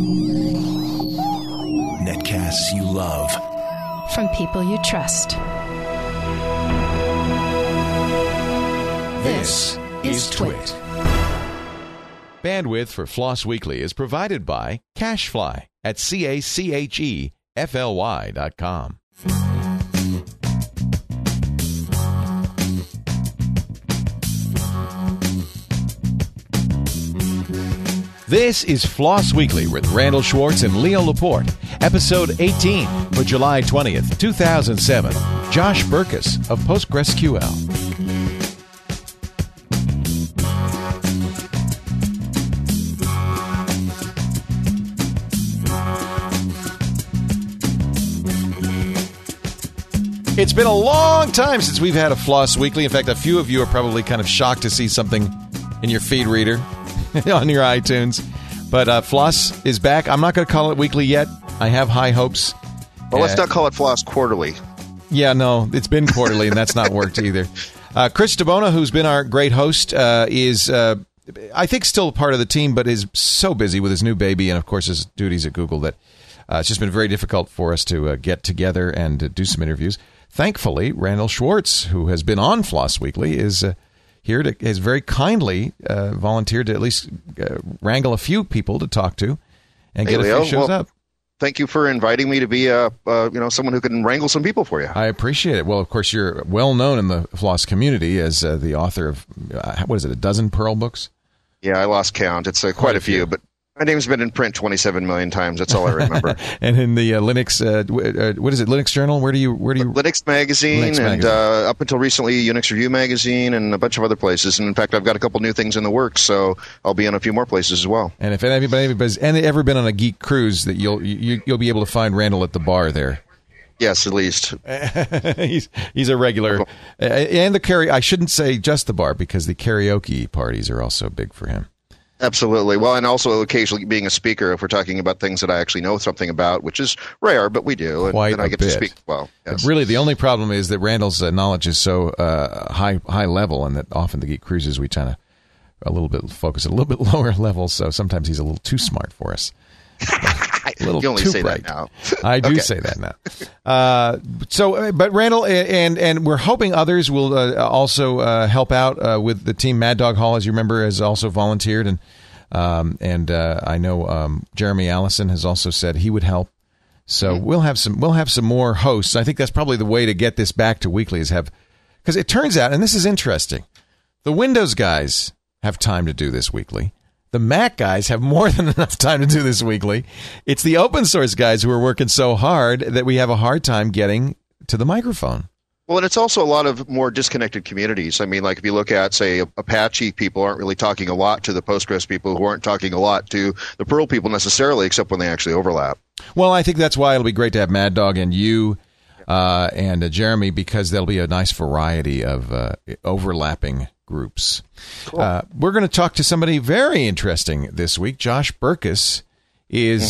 Netcasts you love. From people you trust. This is Twit. Bandwidth for Floss Weekly is provided by CacheFly at CacheFly.com. This is Floss Weekly with Randall Schwartz and Leo Laporte, episode 18 for July 20th, 2007. Josh Berkus of PostgreSQL. It's been a long time since we've had a Floss Weekly. In fact, a few of you are probably kind of shocked to see something in your feed reader on your iTunes. But Floss is back. I'm not going to call it weekly yet. I have high hopes. Well, let's not call it Floss quarterly. Yeah, no, it's been quarterly, and that's not worked either. Chris DeBona, who's been our great host, is, I think, still part of the team, but is so busy with his new baby and, of course, his duties at Google that it's just been very difficult for us to get together and do some interviews. Thankfully, Randall Schwartz, who has been on Floss Weekly, is has very kindly volunteered to at least wrangle a few people to talk to and get Leo, a few shows up. Thank you for inviting me to be someone who can wrangle some people for you. I appreciate it. Well, of course, you're well known in the Floss community as the author of, what is it, a dozen Perl books? Yeah, I lost count. It's quite a few, but my name's been in print 27 million times. That's all I remember. And in the Linux, what is it, Linux Journal? Where do you? Linux Magazine, and up until recently, Unix Review Magazine, and a bunch of other places. And in fact, I've got a couple new things in the works, so I'll be on a few more places as well. And if anybody's ever been on a geek cruise, that you'll be able to find Randall at the bar there. Yes, at least. he's a regular, and I shouldn't say just the bar, because the karaoke parties are also big for him. Absolutely. Well, and also occasionally being a speaker if we're talking about things that I actually know something about, which is rare, but we do. And Quite I get a bit. to speak well. Yes. Really, the only problem is that Randall's knowledge is so high level, and that often the Geek Cruises we tend to focus at a little bit lower level, so sometimes he's a little too smart for us. A little you only too say bright. that now. I do say that now. But Randall, and we're hoping others will also help out with the team. Mad Dog Hall, as you remember, has also volunteered, and I know Jeremy Allison has also said he would help. So we'll have some more hosts. I think that's probably the way to get this back to weekly because it turns out, and this is interesting, the Windows guys have time to do this weekly. The Mac guys have more than enough time to do this weekly. It's the open source guys who are working so hard that we have a hard time getting to the microphone. Well, and it's also a lot of more disconnected communities. I mean, like if you look at, say, Apache people aren't really talking a lot to the Postgres people who aren't talking a lot to the Perl people necessarily, except when they actually overlap. Well, I think that's why it'll be great to have Mad Dog and you and Jeremy, because there'll be a nice variety of overlapping groups. Cool. We're going to talk to somebody very interesting this week. Josh Berkus is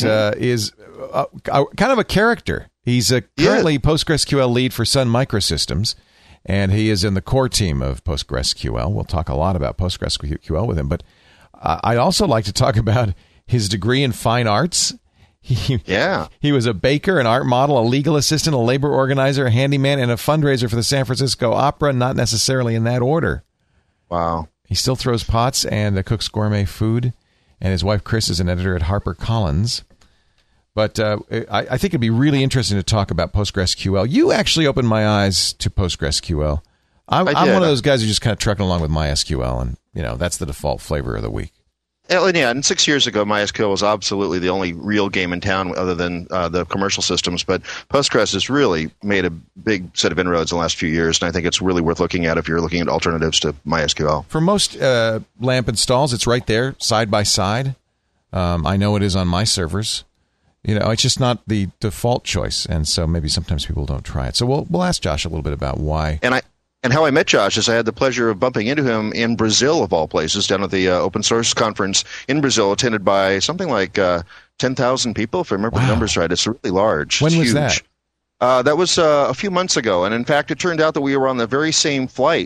kind of a character. He's currently PostgreSQL lead for Sun Microsystems, and he is in the core team of PostgreSQL. We'll talk a lot about PostgreSQL with him, but I'd also like to talk about his degree in fine arts. He was a baker, an art model, a legal assistant, a labor organizer, a handyman, and a fundraiser for the San Francisco Opera, not necessarily in that order. Wow. He still throws pots and cooks gourmet food, and his wife Chris is an editor at HarperCollins. But I think it'd be really interesting to talk about PostgreSQL. You actually opened my eyes to PostgreSQL. I'm one of those guys who just kind of trucking along with MySQL, and that's the default flavor of the week. Yeah, and 6 years ago, MySQL was absolutely the only real game in town other than the commercial systems. But Postgres has really made a big set of inroads in the last few years, and I think it's really worth looking at if you're looking at alternatives to MySQL. For most LAMP installs, it's right there, side by side. I know it is on my servers. It's just not the default choice, and so maybe sometimes people don't try it. So we'll ask Josh a little bit about why. And how I met Josh is I had the pleasure of bumping into him in Brazil, of all places, down at the open source conference in Brazil, attended by something like 10,000 people, if I remember the numbers right. It's really large. When it's was huge. That? That was a few months ago. And in fact, it turned out that we were on the very same flights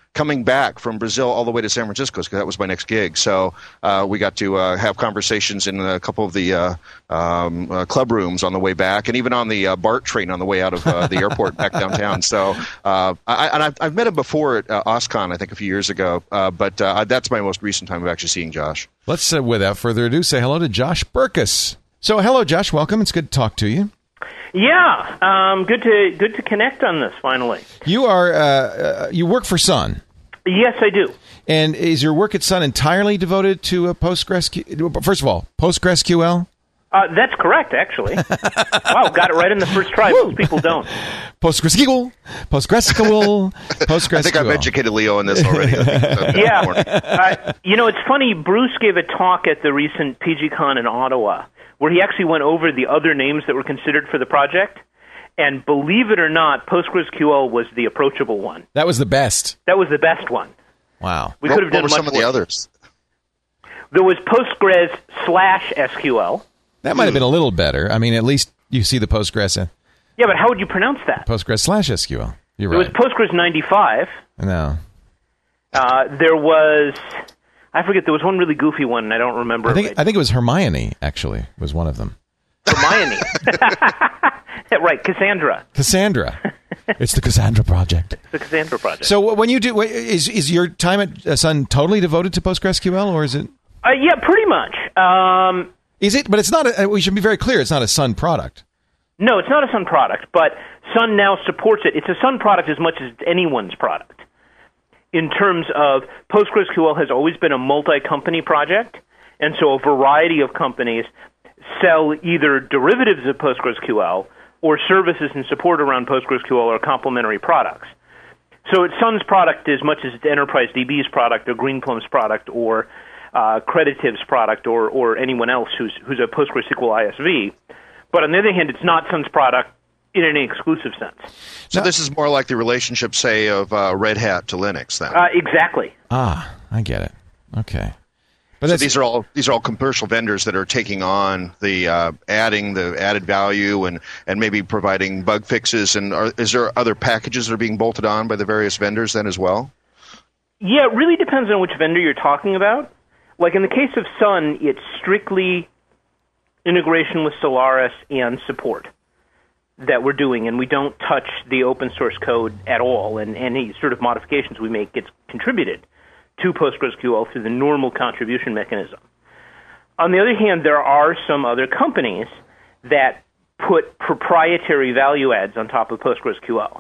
coming back from Brazil all the way to San Francisco because that was my next gig. So we got to have conversations in a couple of the club rooms on the way back, and even on the BART train on the way out of the airport back downtown. So I've met him before at OSCON, I think a few years ago, but that's my most recent time of actually seeing Josh. Let's, without further ado, say hello to Josh Berkus. So hello, Josh. Welcome. It's good to talk to you. Yeah, good to connect on this finally. You are you work for Sun. Yes, I do. And is your work at Sun entirely devoted to PostgreSQL? First of all, PostgreSQL? That's correct, actually. Wow, got it right in the first try. Most people don't. PostgreSQL. I think I've educated Leo on this already. Yeah. It's funny. Bruce gave a talk at the recent PGCon in Ottawa where he actually went over the other names that were considered for the project. And believe it or not, PostgreSQL was the approachable one. That was the best. That was the best one. Wow. We could have done what were some much of the worse. others? There was Postgres/SQL. That might have been a little better. I mean, at least you see the Postgres. Yeah, but how would you pronounce that? Postgres/SQL. You're right. There was Postgres 95. No. There was, I forget, there was one really goofy one, and I don't remember. I think it was Hermione, actually, was one of them. Hermione. Right, Cassandra. It's the Cassandra project. It's the Cassandra project. So when you do, is your time at Sun totally devoted to PostgreSQL, or is it? Yeah, pretty much. Is it? But it's not. We should be very clear. It's not a Sun product. No, it's not a Sun product, but Sun now supports it. It's a Sun product as much as it's anyone's product. In terms of PostgreSQL has always been a multi-company project, and so a variety of companies sell either derivatives of PostgreSQL or services and support around PostgreSQL or complementary products. So it's Sun's product as much as it's Enterprise DB's product or Greenplum's product or Creditive's product or anyone else who's a PostgreSQL ISV. But on the other hand, it's not Sun's product in any exclusive sense. So this is more like the relationship, say, of Red Hat to Linux, then. Exactly. I get it. Okay. But so these are all commercial vendors that are taking on the adding the added value and maybe providing bug fixes. And is there other packages that are being bolted on by the various vendors then as well? Yeah, it really depends on which vendor you're talking about. Like in the case of Sun, it's strictly integration with Solaris and support that we're doing, and we don't touch the open source code at all, and any sort of modifications we make gets contributed to PostgreSQL through the normal contribution mechanism. On the other hand, there are some other companies that put proprietary value adds on top of PostgreSQL.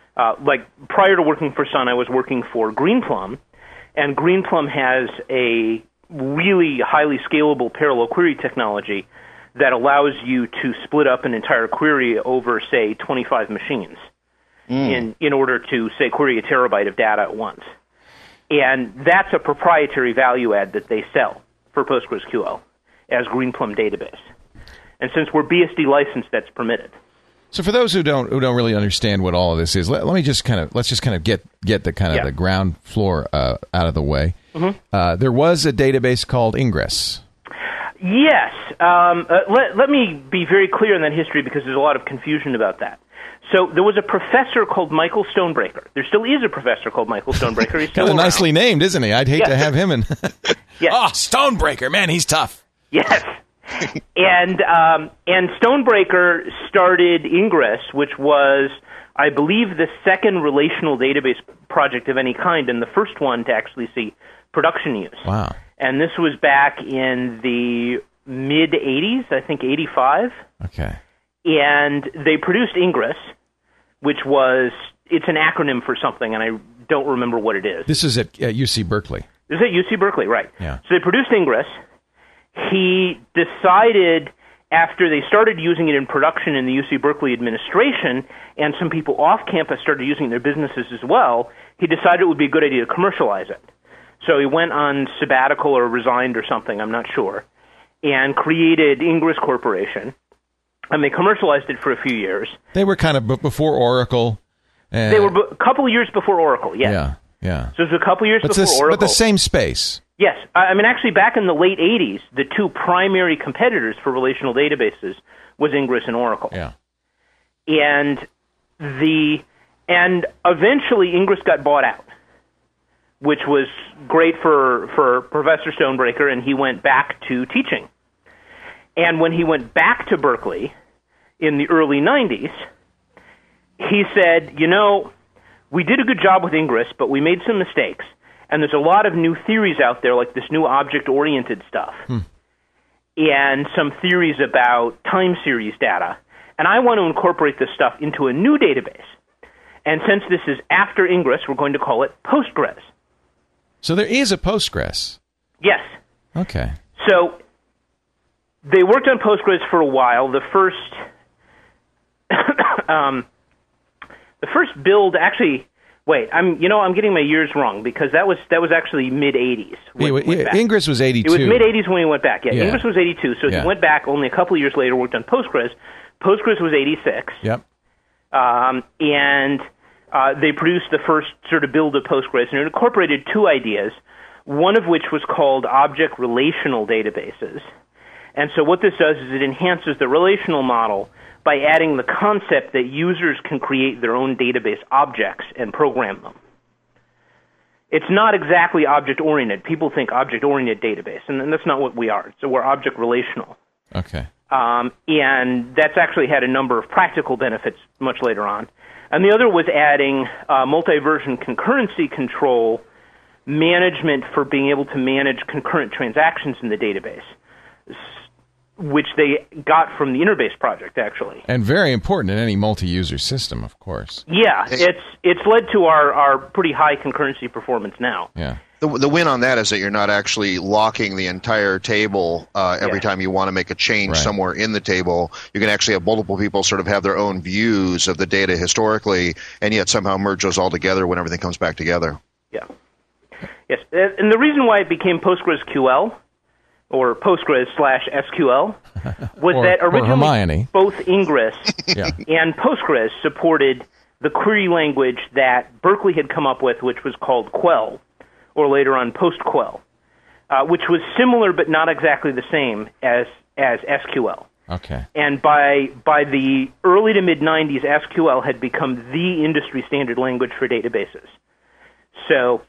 Like prior to working for Sun, I was working for Greenplum, and Greenplum has a really highly scalable parallel query technology that allows you to split up an entire query over, say, 25 machines in order to, say, query a terabyte of data at once. And that's a proprietary value add that they sell for PostgreSQL as Greenplum database. And since we're BSD licensed, that's permitted. So for those who don't really understand what all of this is, let's just kind of get the kind of the ground floor out of the way. Mm-hmm. There was a database called Ingress. Yes. Let me be very clear in that history because there's a lot of confusion about that. So there was a professor called Michael Stonebreaker. There still is a professor called Michael Stonebreaker. He's still kind of nicely named, isn't he? I'd hate to have him in. Yes. Oh, Stonebreaker, man, he's tough. Yes. And Stonebreaker started Ingress, which was, I believe, the second relational database project of any kind, and the first one to actually see production use. Wow. And this was back in the mid-'80s, I think 85. Okay. And they produced Ingress, which it's an acronym for something, and I don't remember what it is. This is at UC Berkeley. This is at UC Berkeley, right. Yeah. So they produced Ingress. He decided, after they started using it in production in the UC Berkeley administration, and some people off campus started using it in their businesses as well, he decided it would be a good idea to commercialize it. So he went on sabbatical or resigned or something, I'm not sure, and created Ingress Corporation. And they commercialized it for a few years. They were kind of before Oracle. They were a couple of years before Oracle, yes. Yeah. So it was a couple of years before Oracle. But the same space. Yes. I mean, actually, back in the late 80s, the two primary competitors for relational databases was Ingress and Oracle. Yeah. And eventually Ingress got bought out. which was great for Professor Stonebreaker, and he went back to teaching. And when he went back to Berkeley in the early 90s, he said, we did a good job with Ingress, but we made some mistakes. And there's a lot of new theories out there, like this new object-oriented stuff, and some theories about time series data. And I want to incorporate this stuff into a new database. And since this is after Ingress, we're going to call it Postgres. So there is a Postgres. Yes. Okay. So they worked on Postgres for a while. The first build, actually, wait, I'm getting my years wrong because that was actually mid '80s. Ingress was '82. It was mid '80s when he went back. Yeah, Ingress was '82. So Yeah. he went back only a couple of years later. Worked on Postgres. Postgres was '86. Yep. And they produced the first sort of build of Postgres, and it incorporated two ideas, one of which was called object relational databases. And so what this does is it enhances the relational model by adding the concept that users can create their own database objects and program them. It's not exactly object-oriented. People think object-oriented database, and that's not what we are. So we're object-relational. Okay. And that's actually had a number of practical benefits much later on. And the other was adding multi-version concurrency control management for being able to manage concurrent transactions in the database, which they got from the Interbase project, actually. And very important in any multi-user system, of course. Yeah, it's led to our pretty high concurrency performance now. Yeah. The win on that is that you're not actually locking the entire table every time you want to make a change somewhere in the table. You can actually have multiple people sort of have their own views of the data historically, and yet somehow merge those all together when everything comes back together. Yeah. Yes, and the reason why it became PostgreSQL, or Postgres/SQL, was that originally both Ingress and Postgres supported the query language that Berkeley had come up with, which was called Quell, or later on PostQuell, which was similar but not exactly the same as SQL. Okay. And by the early to mid-'90s, SQL had become the industry standard language for databases. So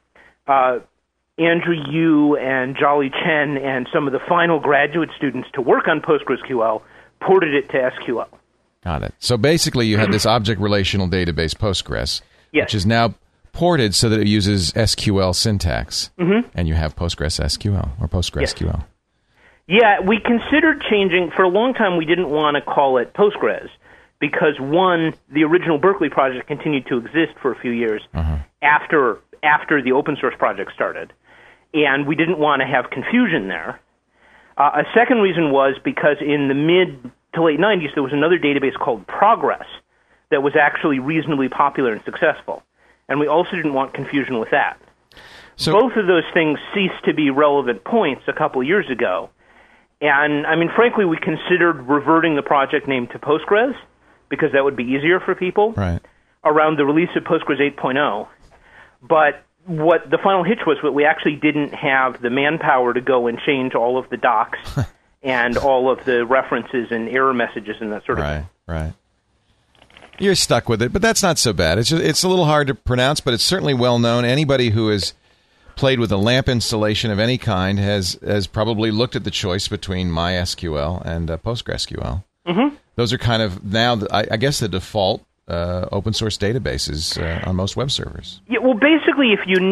Andrew Yu and Jolly Chen and some of the final graduate students to work on PostgreSQL ported it to SQL. Got it. So basically you had this object relational database, Postgres, which is now ported so that it uses SQL syntax, and you have PostgreSQL or PostgreSQL. Yeah, we considered changing. For a long time, we didn't want to call it Postgres because, one, the original Berkeley project continued to exist for a few years after the open source project started, and we didn't want to have confusion there. A second reason was because in the mid to late 90s, there was another database called Progress that was actually reasonably popular and successful. And we also didn't want confusion with that. So both of those things ceased to be relevant points a couple of years ago. And, I mean, frankly, we considered reverting the project name to Postgres because that would be easier for people around the release of Postgres 8.0. But what the final hitch was that we actually didn't have the manpower to go and change all of the docs and all of the references and error messages and that sort of thing. Right. You're stuck with it, but that's not so bad. It's a little hard to pronounce, but it's certainly well known. Anybody who has played with a LAMP installation of any kind has probably looked at the choice between MySQL and PostgreSQL. Those are kind of now, I guess, the default open source databases on most web servers. Yeah, well, basically, if you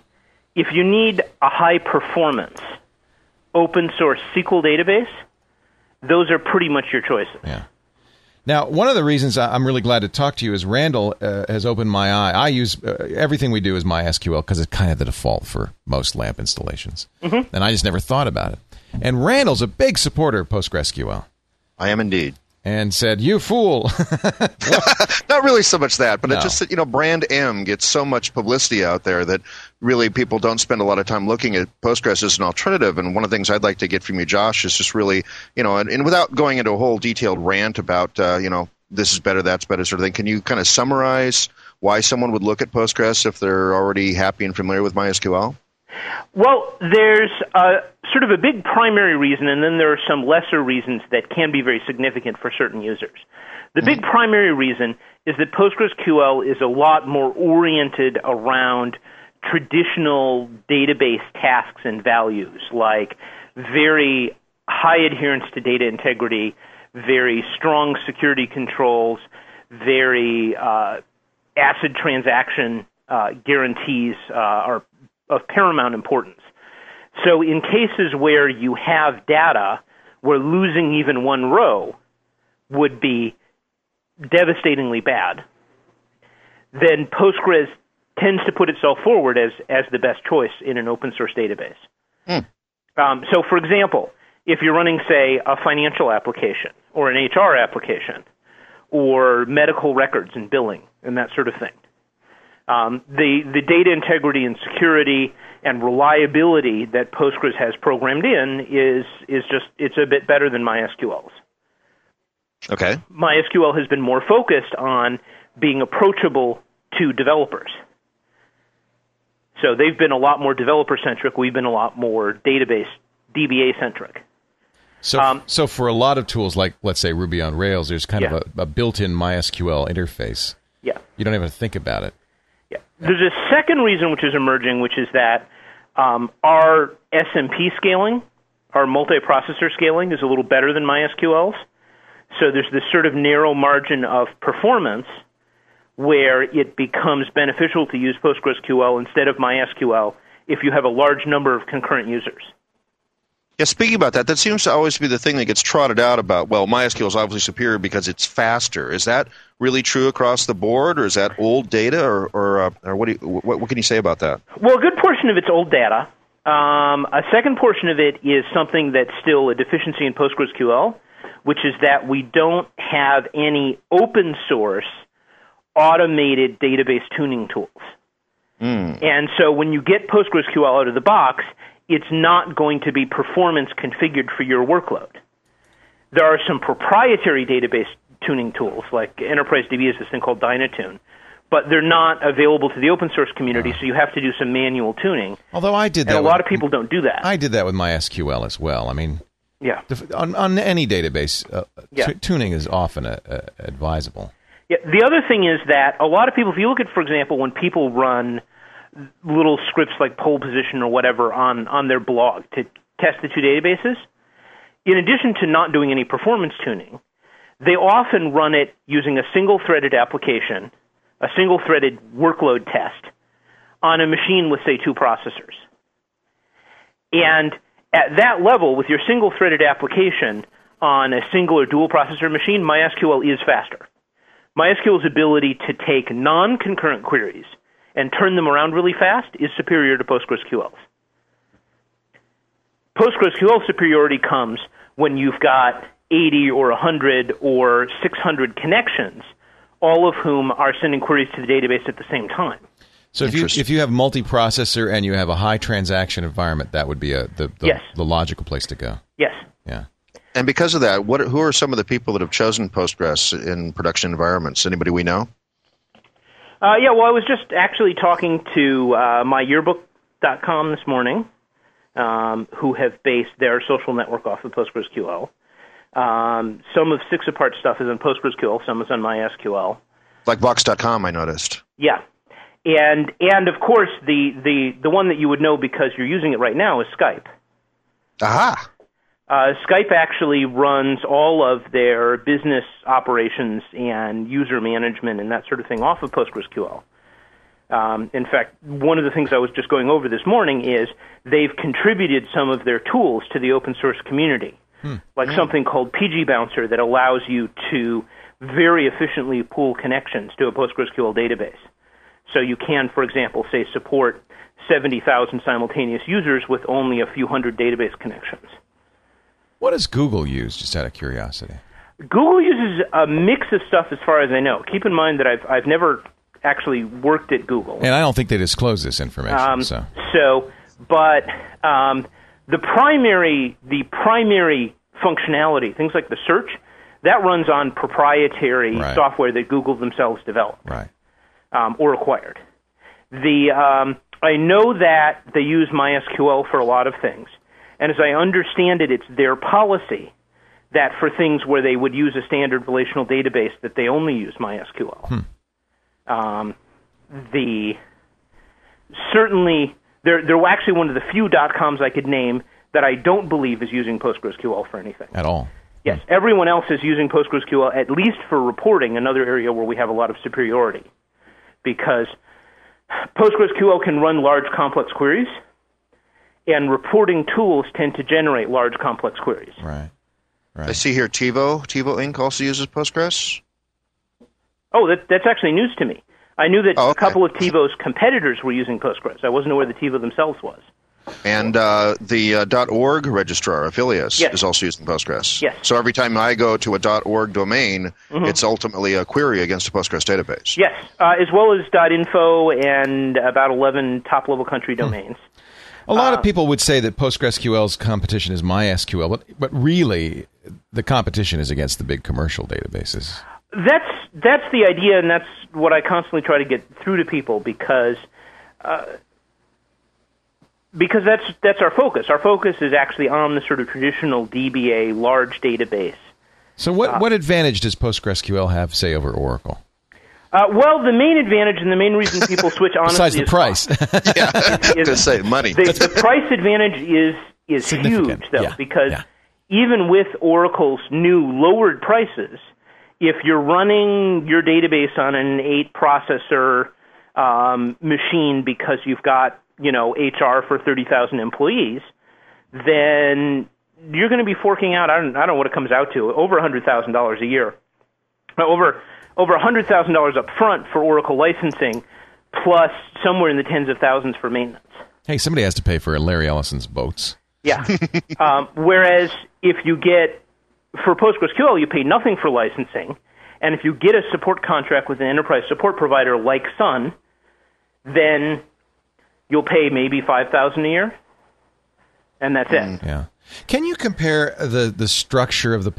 need a high performance open source SQL database, those are pretty much your choices. Yeah. Now, one of the reasons I'm really glad to talk to you is Randall has opened my eye. I use everything we do is MySQL because it's kind of the default for most LAMP installations. And I just never thought about it. And Randall's a big supporter of PostgreSQL. I am indeed. And said, "You fool." Not really so much that, but it's just that, Brand M gets so much publicity out there that really people don't spend a lot of time looking at Postgres as an alternative. And one of the things I'd like to get from you, Josh, is just really, and without going into a whole detailed rant about, this is better, that's better sort of thing, can you kind of summarize why someone would look at Postgres if they're already happy and familiar with MySQL? Well, there's sort of a big primary reason, and then there are some lesser reasons that can be very significant for certain users. The big primary reason is that PostgreSQL is a lot more oriented around traditional database tasks and values, like very high adherence to data integrity, very strong security controls, very ACID transaction guarantees are of paramount importance. So in cases where you have data where losing even one row would be devastatingly bad, then Postgres tends to put itself forward as the best choice in an open source database. So for example, if you're running, say, a financial application or an HR application or medical records and billing and that sort of thing, the data integrity and security and reliability that Postgres has programmed in it's a bit better than MySQL's. Okay. MySQL has been more focused on being approachable to developers. So they've been a lot more developer-centric. We've been a lot more database, DBA-centric. So for a lot of tools like, let's say, Ruby on Rails, there's kind of a built-in MySQL interface. Yeah. You don't even think about it. Yeah. There's a second reason which is emerging, which is that our SMP scaling, our multiprocessor scaling, is a little better than MySQL's. So there's this sort of narrow margin of performance where it becomes beneficial to use PostgreSQL instead of MySQL if you have a large number of concurrent users. Yeah, speaking about that seems to always be the thing that gets trotted out about, well, MySQL is obviously superior because it's faster. Is that really true across the board, or is that old data, or what can you say about that? Well, a good portion of it's old data. A second portion of it is something that's still a deficiency in PostgreSQL, which is that we don't have any open source automated database tuning tools. And so when you get PostgreSQL out of the box, it's not going to be performance configured for your workload. There are some proprietary database tuning tools, like Enterprise DB has this thing called Dynatune, but they're not available to the open source community, so you have to do some manual tuning. Although I did that. And a lot of people don't do that. I did that with MySQL as well. I mean, on any database, tuning is often advisable. Yeah. The other thing is that a lot of people, if you look at, for example, when people run little scripts like pole position or whatever on their blog to test the two databases, in addition to not doing any performance tuning, they often run it using a single-threaded application, a single-threaded workload test on a machine with, say, 2 processors. And at that level, with your single-threaded application on a single or dual-processor machine, MySQL is faster. MySQL's ability to take non-concurrent queries and turn them around really fast is superior to PostgreSQL's. PostgreSQL superiority comes when you've got 80 or 100 or 600 connections, all of whom are sending queries to the database at the same time. So if you have multiprocessor and you have a high transaction environment, that would be the logical place to go. Yes. Yeah. And because of that, who are some of the people that have chosen Postgres in production environments? Anybody we know? I was just actually talking to myyearbook.com this morning, who have based their social network off of PostgreSQL. Some of 6apart stuff is on PostgreSQL, some is on MySQL. Like Vox.com, I noticed. Yeah. And of course, the one that you would know because you're using it right now is Skype. Aha! Skype actually runs all of their business operations and user management and that sort of thing off of PostgreSQL. In fact, one of the things I was just going over this morning is they've contributed some of their tools to the open source community, like something called PG Bouncer that allows you to very efficiently pool connections to a PostgreSQL database. So you can, for example, say support 70,000 simultaneous users with only a few hundred database connections. What does Google use, just out of curiosity? Google uses a mix of stuff as far as I know. Keep in mind that I've never actually worked at Google. And I don't think they disclose this information. But the primary functionality, things like the search, that runs on proprietary software that Google themselves developed or acquired. I know that they use MySQL for a lot of things. And as I understand it, it's their policy that for things where they would use a standard relational database, that they only use MySQL. certainly, they're actually one of the few .coms I could name that I don't believe is using PostgreSQL for anything. At all. Yes, everyone else is using PostgreSQL, at least for reporting, another area where we have a lot of superiority. Because PostgreSQL can run large, complex queries, and reporting tools tend to generate large, complex queries. Right. I see here TiVo Inc. also uses Postgres. Oh, that's actually news to me. I knew that okay. a couple of TiVo's competitors were using Postgres. I wasn't aware that TiVo themselves was. And the .org registrar, Affilius, yes. is also using Postgres. Yes. So every time I go to a .org domain, it's ultimately a query against a Postgres database. Yes, as well as .info and about 11 top-level country domains. A lot of people would say that PostgreSQL's competition is MySQL, but really the competition is against the big commercial databases. That's the idea, and that's what I constantly try to get through to people because that's our focus. Our focus is actually on the sort of traditional DBA large database. So what advantage does PostgreSQL have, say, over Oracle? Well, the main advantage and the main reason people switch honestly besides the price. To say money. The price advantage is huge, though, because even with Oracle's new lowered prices, if you're running your database on an 8-processor machine because you've got HR for 30,000 employees, then you're going to be forking out, I don't know what it comes out to, over $100,000 a year. Over $100,000 up front for Oracle licensing, plus somewhere in the tens of thousands for maintenance. Hey, somebody has to pay for Larry Ellison's boats. Yeah. Whereas if you get, for PostgreSQL, you pay nothing for licensing, and if you get a support contract with an enterprise support provider like Sun, then you'll pay maybe $5,000 a year, and that's it. Yeah. Can you compare the structure of the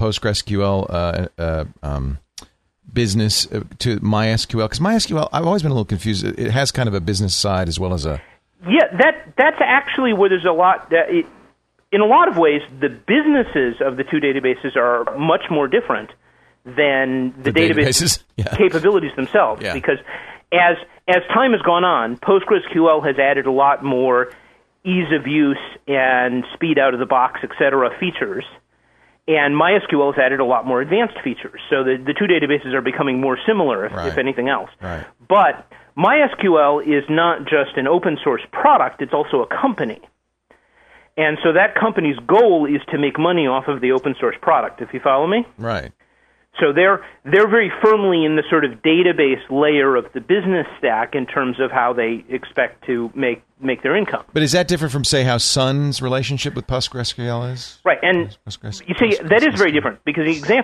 PostgreSQL business to MySQL? Because MySQL, I've always been a little confused. It has kind of a business side as well as a... Yeah, that's actually where there's a lot... in a lot of ways, the businesses of the two databases are much more different than the database capabilities themselves. Yeah. Because as time has gone on, PostgreSQL has added a lot more ease of use and speed out of the box, etc. features. And MySQL has added a lot more advanced features. So the two databases are becoming more similar, if anything else. Right. But MySQL is not just an open source product, it's also a company. And so that company's goal is to make money off of the open source product, if you follow me. Right. So they're very firmly in the sort of database layer of the business stack in terms of how they expect to make their income. But is that different from, say, how Sun's relationship with PostgreSQL is? Right, and you see, that is very different because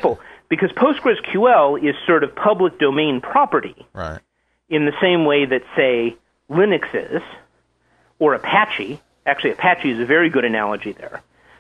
PostgreSQL is sort of public domain property. Right. In the same way that, say, Linux is, or Apache. Actually, Apache is a very good analogy there.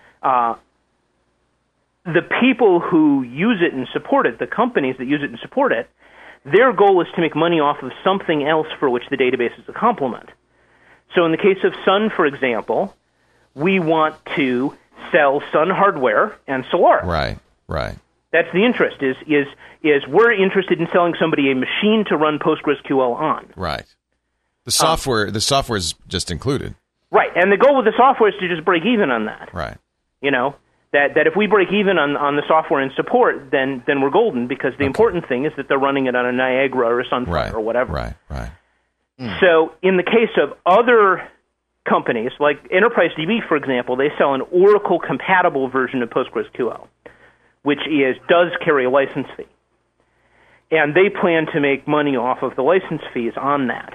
The people who use it and support it, the companies that use it and support it, their goal is to make money off of something else for which the database is a complement. So in the case of Sun, for example, we want to sell Sun hardware and Solaris. Right. That's the interest, is we're interested in selling somebody a machine to run PostgreSQL on. Right. The software is just included. Right, and the goal with the software is to just break even on that. Right. That if we break even on the software and support, then we're golden, because the important thing is that they're running it on a Niagara or a Sunfire or whatever. Right. So in the case of other companies, like Enterprise DB, for example, they sell an Oracle-compatible version of PostgreSQL, which does carry a license fee. And they plan to make money off of the license fees on that,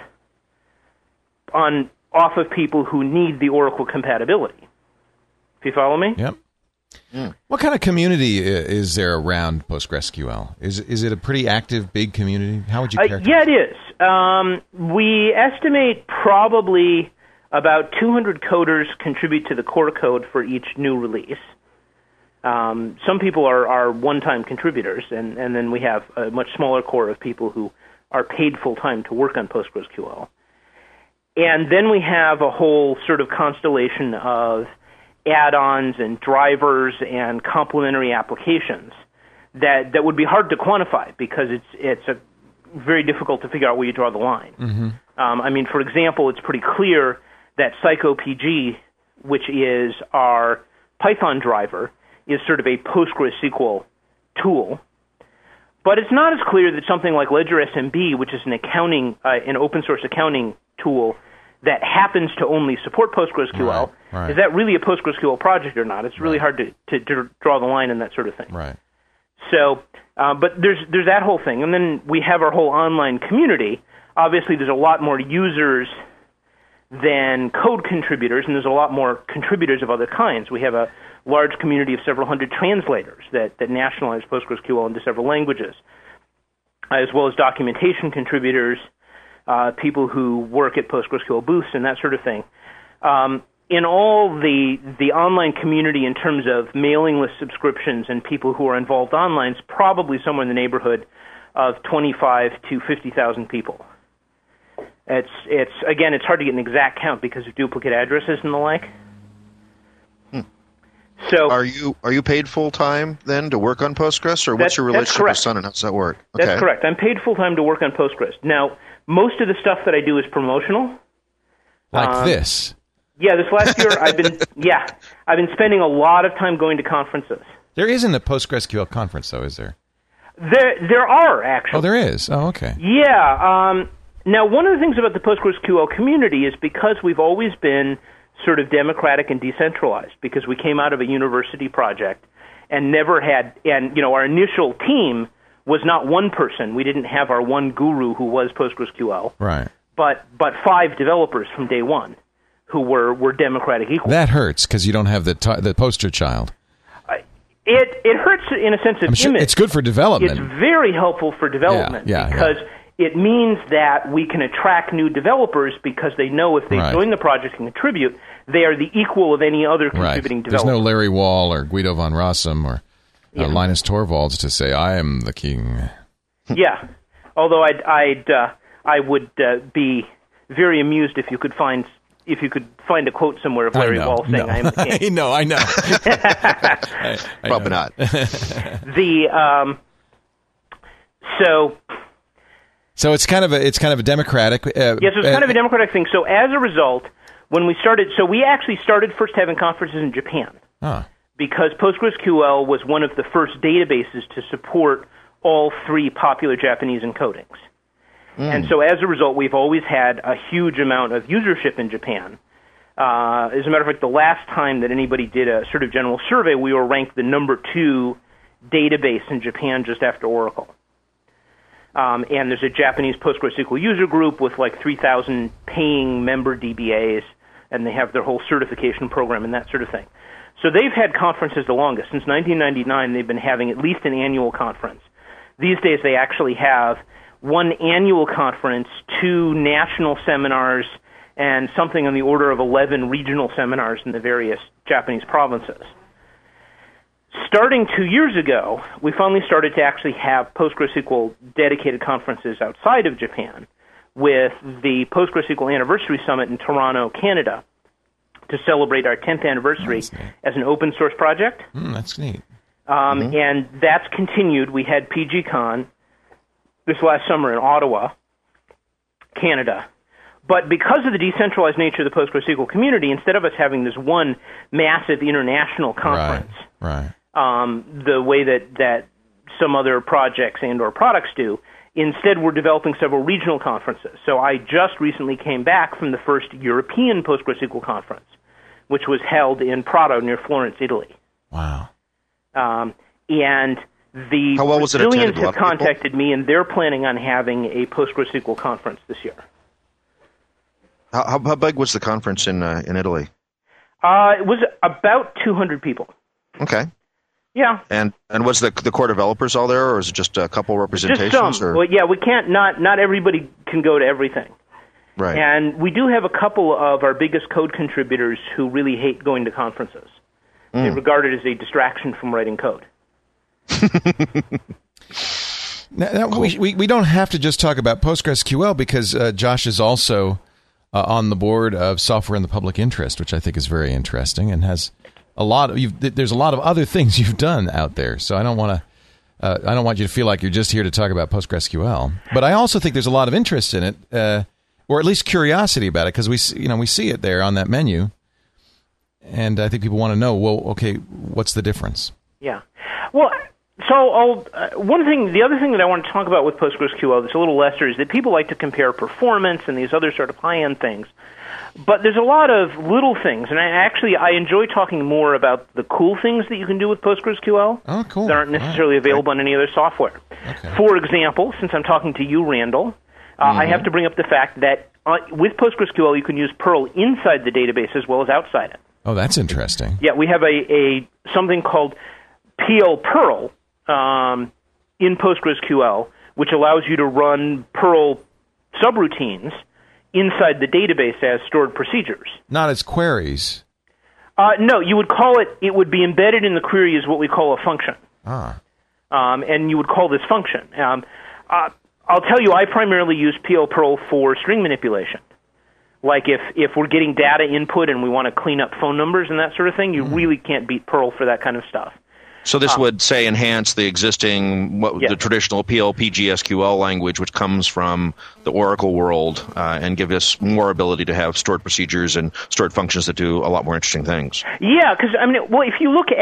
off of people who need the Oracle compatibility. Do you follow me? Yep. What kind of community is there around PostgreSQL? Is it a pretty active, big community? How would you characterize it? Yeah, it is. We estimate probably about 200 coders contribute to the core code for each new release. Some people are one-time contributors, and then we have a much smaller core of people who are paid full-time to work on PostgreSQL. And then we have a whole sort of constellation of add-ons and drivers and complementary applications that would be hard to quantify because it's very difficult to figure out where you draw the line. Mm-hmm. For example, it's pretty clear that PsychoPG, which is our Python driver, is sort of a PostgreSQL tool. But it's not as clear that something like LedgerSMB, which is an open source accounting tool that happens to only support PostgreSQL, is that really a PostgreSQL project or not? It's really hard to draw the line in that sort of thing. Right. So, but there's that whole thing. And then we have our whole online community. Obviously, there's a lot more users than code contributors, and there's a lot more contributors of other kinds. We have a large community of several hundred translators that nationalize PostgreSQL into several languages, as well as documentation contributors, people who work at PostgreSQL booths and that sort of thing. In all, the online community in terms of mailing list subscriptions and people who are involved online is probably somewhere in the neighborhood of 25 to 50,000 people. It's hard to get an exact count because of duplicate addresses and the like. So are you paid full time then to work on Postgres, or what's your relationship with Sun and how does that work? Okay. That's correct. I'm paid full time to work on Postgres. Now, most of the stuff that I do is promotional. Like this. Yeah, this last year I've been spending a lot of time going to conferences. There isn't a PostgreSQL conference, though, is there? There are, actually. Oh, there is. Oh, okay. Yeah. Now, one of the things about the PostgreSQL community is because we've always been sort of democratic and decentralized, because we came out of a university project and our initial team was not one person. We didn't have our one guru who was PostgreSQL. Right. But 5 developers from day one who were democratic equals. That hurts because you don't have the poster child. It hurts in a sense of image. It's good for development. It's very helpful for development because it means that we can attract new developers because they know if they join the project and contribute, they are the equal of any other contributing developer. There's no Larry Wall or Guido von Rossum or Linus Torvalds to say, I am the king. Yeah. Although I would be very amused if you could find a quote somewhere of Larry Wall saying, I am the king. I know. Probably not. So it's kind of a democratic. Yes, it's kind of a democratic thing. So as a result, when we started, we actually started first having conferences in Japan because PostgreSQL was one of the first databases to support all 3 popular Japanese encodings. And so as a result, we've always had a huge amount of usership in Japan. As a matter of fact, the last time that anybody did a sort of general survey, we were ranked the number 2 database in Japan just after Oracle. And there's a Japanese PostgreSQL user group with like 3,000 paying member DBAs, and they have their whole certification program and that sort of thing. So they've had conferences the longest. Since 1999, they've been having at least an annual conference. These days, they actually have 1 annual conference, 2 national seminars, and something on the order of 11 regional seminars in the various Japanese provinces. Starting 2 years ago, we finally started to actually have PostgreSQL dedicated conferences outside of Japan with the PostgreSQL Anniversary Summit in Toronto, Canada, to celebrate our 10th anniversary as an open source project. That's neat. And that's continued. We had PGCon this last summer in Ottawa, Canada. But because of the decentralized nature of the PostgreSQL community, instead of us having this one massive international conference, the way that some other projects and or products do, instead we're developing several regional conferences. So I just recently came back from the first European PostgreSQL conference, which was held in Prato near Florence, Italy. Wow. And the Brazilians have contacted me, and they're planning on having a PostgreSQL conference this year. How big was the conference in Italy? It was about 200 people. Okay. Yeah. And was the core developers all there, or is it just a couple representations? Just some. Or? Well, yeah, we can't. Not everybody can go to everything. Right. And we do have a couple of our biggest code contributors who really hate going to conferences. They regard it as a distraction from writing code. Now, we don't have to just talk about PostgreSQL because Josh is also on the board of Software in the Public Interest, which I think is very interesting and has a lot of. There's a lot of other things you've done out there, so I don't want you to feel like you're just here to talk about PostgreSQL. But I also think there's a lot of interest in it. or at least curiosity about it, because we see it there on that menu, and I think people want to know. Well, okay, what's the difference? Yeah. Well, so the other thing that I want to talk about with PostgreSQL that's a little lesser is that people like to compare performance and these other sort of high-end things. But there's a lot of little things, and I enjoy talking more about the cool things that you can do with PostgreSQL that aren't necessarily available on any other software. Okay. For example, since I'm talking to you, Randall, I have to bring up the fact that with PostgreSQL you can use Perl inside the database as well as outside it. Oh, that's interesting. Yeah, we have a something called PL Perl in PostgreSQL, which allows you to run Perl subroutines inside the database as stored procedures. Not as queries. No, you would call it would be embedded in the query as what we call a function. And you would call this function. I'll tell you, I primarily use PL Perl for string manipulation. Like if we're getting data input and we want to clean up phone numbers and that sort of thing, you really can't beat Perl for that kind of stuff. So this would, say, enhance the existing, the traditional PL PGSQL language, which comes from the Oracle world, and give us more ability to have stored procedures and stored functions that do a lot more interesting things. Yeah, because if you look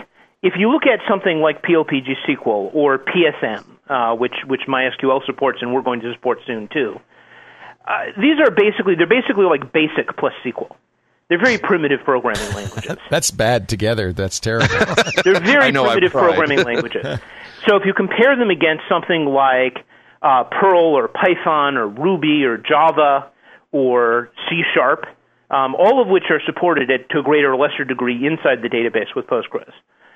at something like PL PGSQL or PSM, which MySQL supports and we're going to support soon too, they're basically like BASIC plus SQL. They're very primitive programming languages. That's bad together. That's terrible. They're very primitive programming languages. So if you compare them against something like Perl or Python or Ruby or Java or C#, all of which are supported to a greater or lesser degree inside the database with Postgres,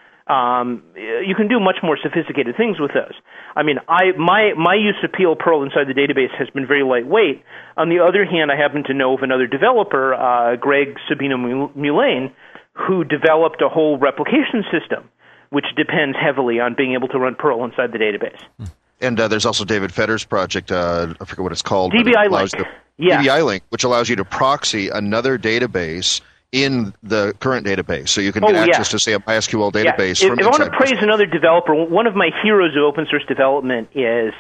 you can do much more sophisticated things with those. I mean, my use of PL Perl inside the database has been very lightweight. On the other hand, I happen to know of another developer, Greg Sabino-Mulane, who developed a whole replication system, which depends heavily on being able to run Perl inside the database. And there's also David Fetter's project, I forget what it's called. DBI Link. DBI Link, which allows you to proxy another database in the current database, so you can get access to, say, a MySQL database. If I want to praise another developer, one of my heroes of open source development is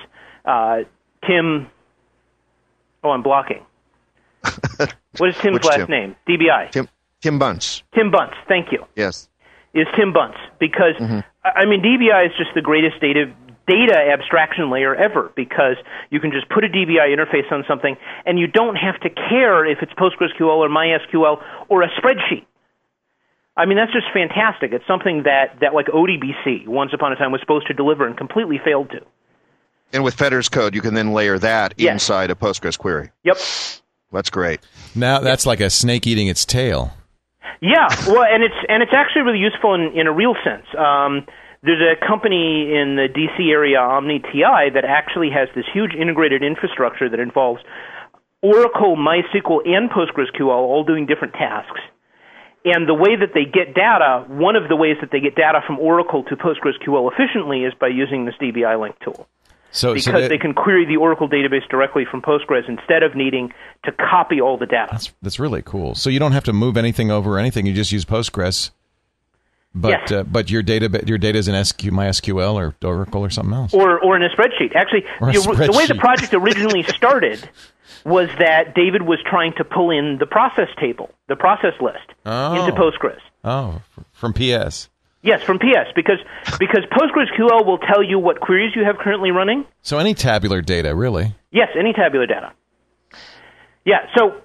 Tim. Oh, I'm blocking. What is Tim's last name? DBI. Tim Bunce. Tim Bunce. Thank you. Yes. Is Tim Bunce, because DBI is just the greatest data abstraction layer ever, because you can just put a DBI interface on something and you don't have to care if it's PostgreSQL or MySQL or a spreadsheet. I mean, that's just fantastic. It's something that like ODBC once upon a time was supposed to deliver and completely failed to. And with Fetter's code, you can then layer that inside a Postgres query. Yep. That's great. Now that's like a snake eating its tail. Yeah, well, and it's actually really useful in a real sense. There's a company in the D.C. area, OmniTI, that actually has this huge integrated infrastructure that involves Oracle, MySQL, and PostgreSQL all doing different tasks. And the way that they get data, one of the ways that they get data from Oracle to PostgreSQL efficiently is by using this DBI Link tool. Because they can query the Oracle database directly from Postgres instead of needing to copy all the data. That's really cool. So you don't have to move anything over or anything. You just use Postgres. But your data is in MySQL or Oracle or something else, or in a spreadsheet. Actually, the way the project originally started was that David was trying to pull in the process table, the process list, into Postgres. Oh, from PS. Yes, from PS, because PostgreSQL will tell you what queries you have currently running. So any tabular data, really? Yes, any tabular data. Yeah. So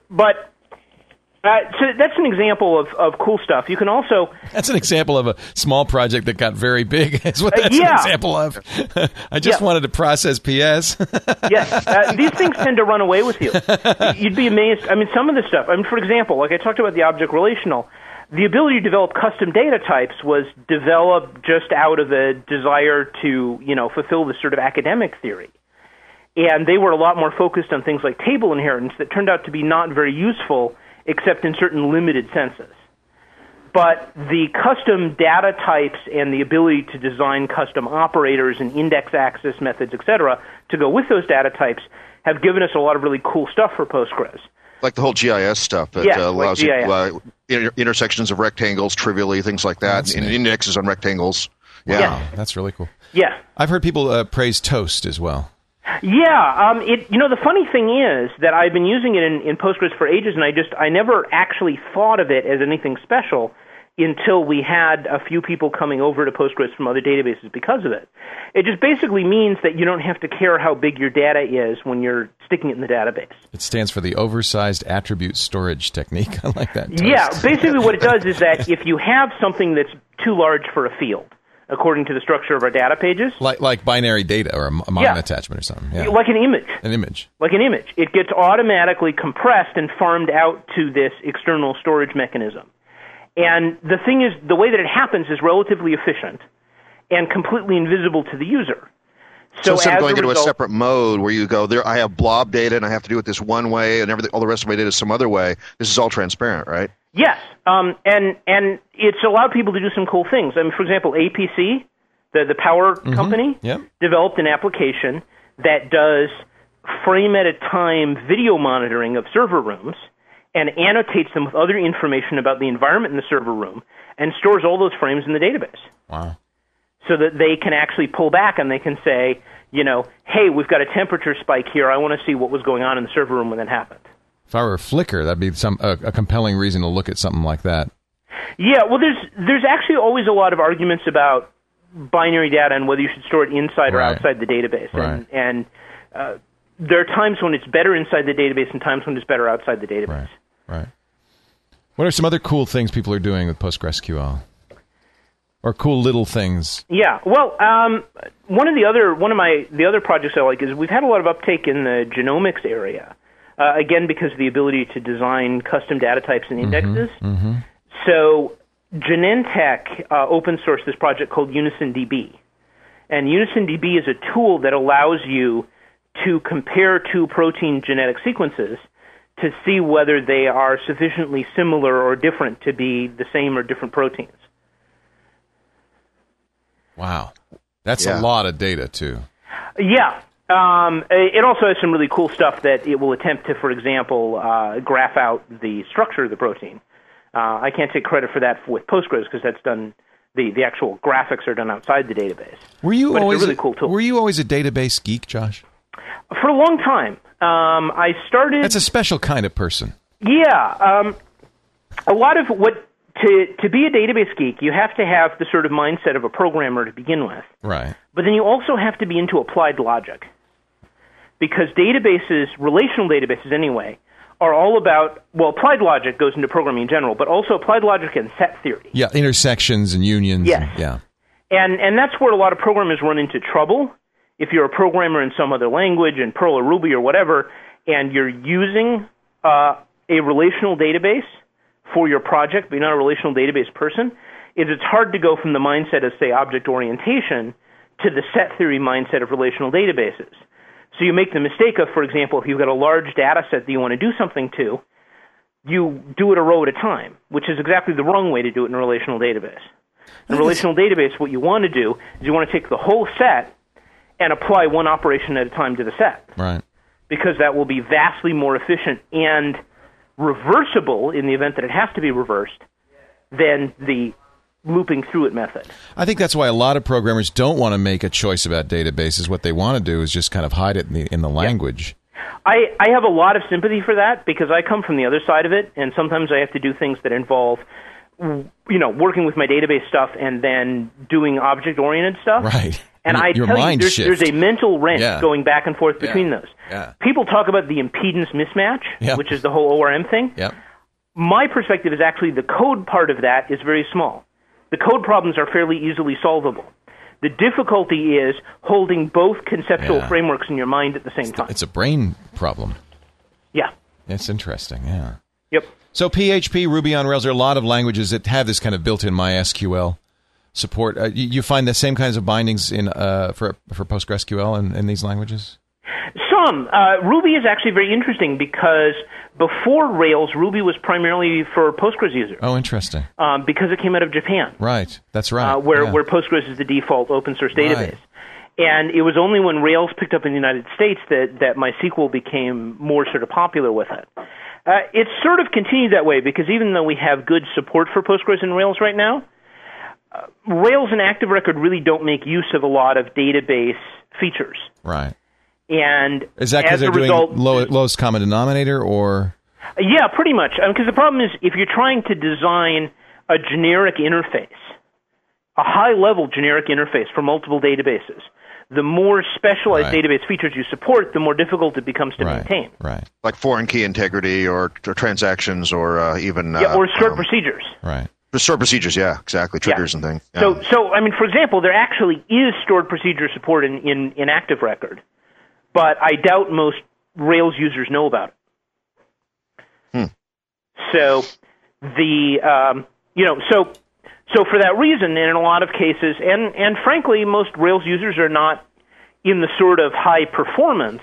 that's an example of cool stuff. You can also... That's an example of a small project that got very big, is what that's an example of. I just wanted to process PS. Yes. These things tend to run away with you. You'd be amazed. I mean, some of the stuff... I mean, for example, like I talked about the object relational, the ability to develop custom data types was developed just out of a desire to, fulfill this sort of academic theory. And they were a lot more focused on things like table inheritance that turned out to be not very useful except in certain limited senses. But the custom data types and the ability to design custom operators and index access methods, etc., to go with those data types have given us a lot of really cool stuff for Postgres. Like the whole GIS stuff that allows you intersections of rectangles, trivially, things like that, and indexes on rectangles. Yeah. Wow, that's really cool. Yeah. I've heard people praise Toast as well. Yeah, the funny thing is that I've been using it in Postgres for ages, and I never actually thought of it as anything special until we had a few people coming over to Postgres from other databases because of it. It just basically means that you don't have to care how big your data is when you're sticking it in the database. It stands for the oversized attribute storage technique. I like that. Yeah, basically what it does is that if you have something that's too large for a field, according to the structure of our data pages. Like binary data or a MIME attachment or something. Yeah. Like an image. An image. Like an image. It gets automatically compressed and farmed out to this external storage mechanism. And the thing is, the way that it happens is relatively efficient and completely invisible to the user. So instead of going into a separate mode where you go, there, I have blob data and I have to do it this one way and everything, all the rest of my data is some other way, this is all transparent, right? Yes, and it's allowed people to do some cool things. I mean, for example, APC, the power company, developed an application that does frame-at-a-time video monitoring of server rooms and annotates them with other information about the environment in the server room and stores all those frames in the database. Wow. So that they can actually pull back and they can say, hey, we've got a temperature spike here. I want to see what was going on in the server room when that happened. If I were Flickr, that'd be a compelling reason to look at something like that. Yeah, well, there's actually always a lot of arguments about binary data and whether you should store it inside or outside the database. Right. And there are times when it's better inside the database and times when it's better outside the database. Right. What are some other cool things people are doing with PostgreSQL? Or cool little things? Yeah, well, one of the other projects I like is we've had a lot of uptake in the genomics area. Again, because of the ability to design custom data types and indexes. So Genentech open sourced this project called UnisonDB. And UnisonDB is a tool that allows you to compare two protein genetic sequences to see whether they are sufficiently similar or different to be the same or different proteins. Wow. That's a lot of data, too. Yeah. It also has some really cool stuff that it will attempt to, for example, graph out the structure of the protein. I can't take credit for that with Postgres because that's done. The actual graphics are done outside the database. Were you but always it's a really cool tool. Were you always a database geek, Josh? For a long time. I started. That's a special kind of person. Yeah. A lot of what to be a database geek, you have to have the sort of mindset of a programmer to begin with. Right. But then you also have to be into applied logic. Because databases, relational databases anyway, are all about, well, applied logic goes into programming in general, but also applied logic and set theory. Yeah, intersections and unions. Yes. And that's where a lot of programmers run into trouble. If you're a programmer in some other language, in Perl or Ruby or whatever, and you're using a relational database for your project, but you're not a relational database person, it's hard to go from the mindset of, say, object orientation to the set theory mindset of relational databases. So you make the mistake of, for example, if you've got a large data set that you want to do something to, you do it a row at a time, which is exactly the wrong way to do it in a relational database. In a relational database, what you want to do is you want to take the whole set and apply one operation at a time to the set. Right. Because that will be vastly more efficient and reversible in the event that it has to be reversed than the looping through it method. I think that's why a lot of programmers don't want to make a choice about databases. What they want to do is just kind of hide it in the language. I have a lot of sympathy for that because I come from the other side of it, and sometimes I have to do things that involve, working with my database stuff and then doing object-oriented stuff. Right. And I tell you, there's a mental wrench going back and forth between those. Yeah. People talk about the impedance mismatch, which is the whole ORM thing. Yep. My perspective is actually the code part of that is very small. The code problems are fairly easily solvable. The difficulty is holding both conceptual frameworks in your mind at the same time. It's a brain problem. Yeah. It's interesting, yeah. Yep. So PHP, Ruby on Rails, there are a lot of languages that have this kind of built-in MySQL support. You find the same kinds of bindings in for PostgreSQL in these languages? Some. Ruby is actually very interesting because before Rails, Ruby was primarily for Postgres users. Oh, interesting. Because it came out of Japan. Right. That's right. Where Postgres is the default open source database. Right. And it was only when Rails picked up in the United States that MySQL became more sort of popular with it. It's sort of continued that way because even though we have good support for Postgres in Rails right now, Rails and Active Record really don't make use of a lot of database features. Right. And is that because they're doing lowest common denominator, or? Yeah, pretty much. Because the problem is, if you're trying to design a generic interface, a high-level generic interface for multiple databases, the more specialized database features you support, the more difficult it becomes to maintain. Right. Like foreign key integrity or transactions or even... or stored procedures. Right. Stored procedures, yeah, exactly. Triggers and things. Yeah. So, I mean, for example, there actually is stored procedure support in Active Record, but I doubt most Rails users know about it. So so for that reason, and in a lot of cases, and frankly, most Rails users are not in the sort of high performance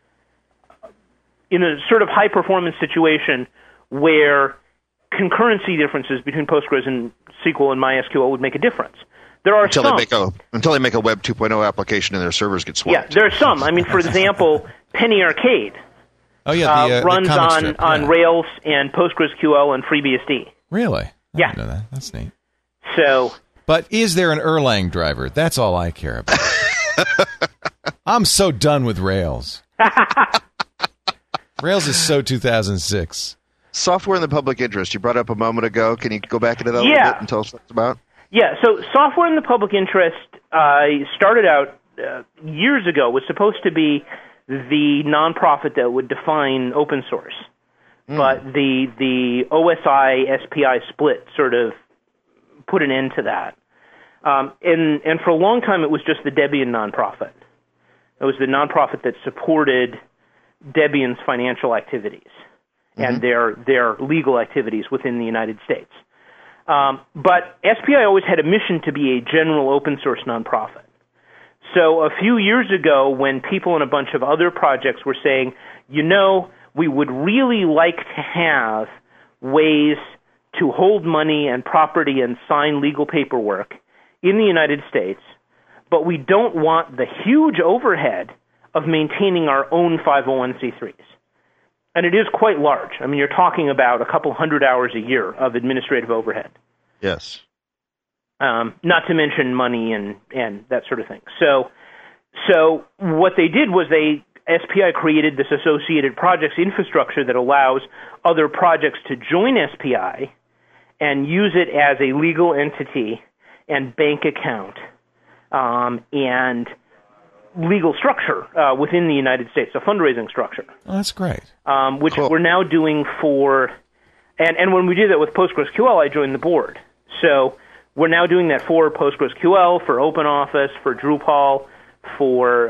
situation where concurrency differences between Postgres and SQL and MySQL would make a difference. There are until they make a Web 2.0 application and their servers get swapped. Yeah, there are some. I mean, for example, Penny Arcade. Runs on Rails and PostgreSQL and FreeBSD. Really? Yeah. I didn't know that. That's neat. So, but is there an Erlang driver? That's all I care about. I'm so done with Rails. Rails is so 2006. Software in the public interest. You brought up a moment ago. Can you go back into that a little bit and tell us what it's about? Yeah. So, software in the public interest started out years ago. Was supposed to be the nonprofit that would define open source. But the OSI SPI split sort of put an end to that. And for a long time, it was just the Debian nonprofit. It was the nonprofit that supported Debian's financial activities and their legal activities within the United States. But SPI always had a mission to be a general open source nonprofit. So a few years ago, when people in a bunch of other projects were saying, we would really like to have ways to hold money and property and sign legal paperwork in the United States, but we don't want the huge overhead of maintaining our own 501c3s. And it is quite large. I mean, you're talking about a couple hundred hours a year of administrative overhead. Yes. Not to mention money and that sort of thing. So what they did was SPI created this associated projects infrastructure that allows other projects to join SPI and use it as a legal entity and bank account and legal structure within the United States, a fundraising structure. Oh, that's great. Which we're now doing and when we did that with PostgreSQL, I joined the board. So we're now doing that for PostgreSQL, for OpenOffice, for Drupal, for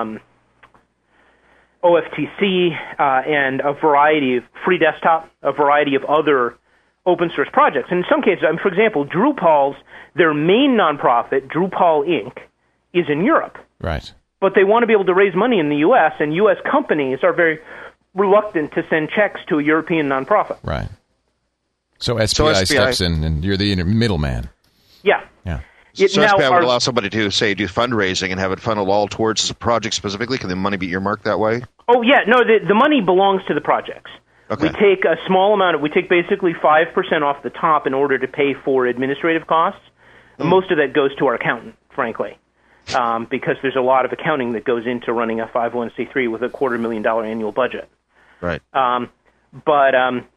OFTC, and a variety of free desktop, a variety of other open source projects. And in some cases, for example, their main nonprofit, Drupal Inc., is in Europe. Right. But they want to be able to raise money in the U.S., and U.S. companies are very reluctant to send checks to a European nonprofit. Right. So SPI steps in, and you're the middleman. Yeah. Yeah. So SPI would allow somebody to, say, do fundraising and have it funneled all towards the project specifically? Can the money be earmarked that way? Oh, yeah. No, the money belongs to the projects. Okay. We take a small amount we take basically 5% off the top in order to pay for administrative costs. Most of that goes to our accountant, frankly, because there's a lot of accounting that goes into running a 501c3 with a $250,000 annual budget. Right. But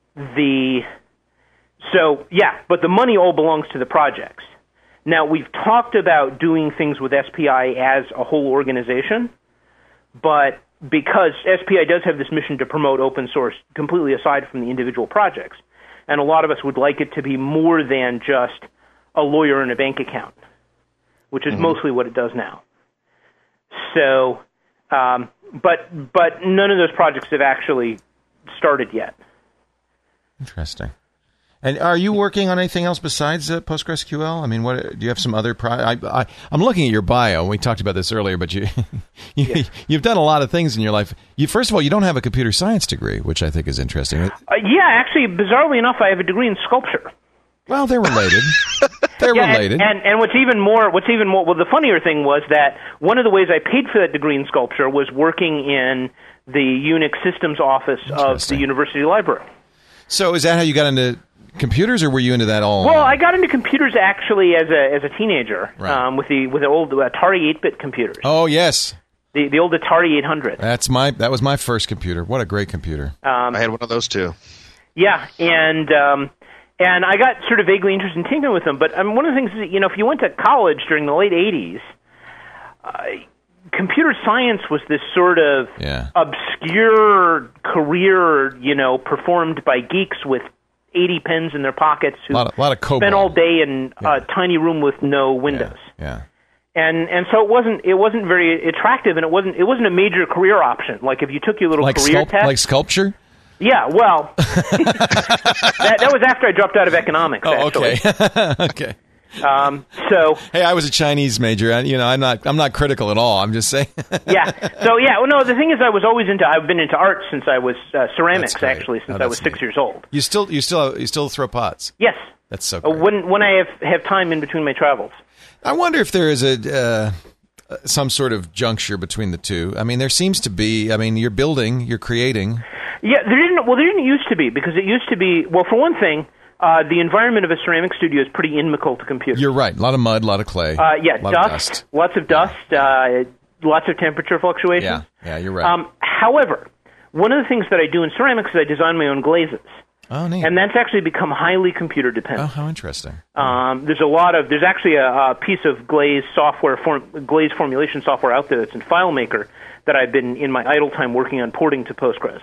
the money all belongs to the projects. Now, we've talked about doing things with SPI as a whole organization, but because SPI does have this mission to promote open source completely aside from the individual projects, and a lot of us would like it to be more than just a lawyer and a bank account, which is mostly what it does now. So, but none of those projects have actually started yet. Interesting. And are you working on anything else besides PostgreSQL? I mean, what do you have some other I'm looking at your bio, and we talked about this earlier, but you've done a lot of things in your life. First of all, you don't have a computer science degree, which I think is interesting. Actually, bizarrely enough, I have a degree in sculpture. Well, they're related. Related. And what's even more, the funnier thing was that one of the ways I paid for that degree in sculpture was working in the Unix systems office of the university library. So is that how you got into computers, or were you into that all? Well, I got into computers actually as a teenager, right. with the old Atari 8-bit computers. Oh yes, The old Atari 800. That was my first computer. What a great computer. I had one of those too. Yeah, and I got sort of vaguely interested in tinkering with them. But one of the things is, if you went to college during the late 80s, computer science was this sort of obscure career, performed by geeks with 80 pens in their pockets who lot of spent all day in a tiny room with no windows. Yeah. And so it wasn't very attractive, and it wasn't a major career option. Like if you took your little career test, like sculpture. Yeah, well, that was after I dropped out of economics. Actually. Okay. So hey, I was a Chinese major. I'm not critical at all. I'm just saying. Yeah. So well, no. The thing is, I've been into art since I was ceramics actually since I was 6 years old. You still throw pots? Yes. That's so great. When I have time in between my travels. I wonder if there is some sort of juncture between the two. I mean, there seems to be. I mean, you're building, you're creating. Yeah, there didn't used to be, because it used to be, well, for one thing, the environment of a ceramic studio is pretty inimical to computers. You're right. A lot of mud, a lot of clay. Dust. Lots of dust, lots of temperature fluctuations. Yeah, you're right. However, one of the things that I do in ceramics is I design my own glazes. Oh, neat. And that's actually become highly computer dependent. Oh, how interesting. There's actually a piece of glaze glaze formulation software out there that's in FileMaker that I've been in my idle time working on porting to Postgres.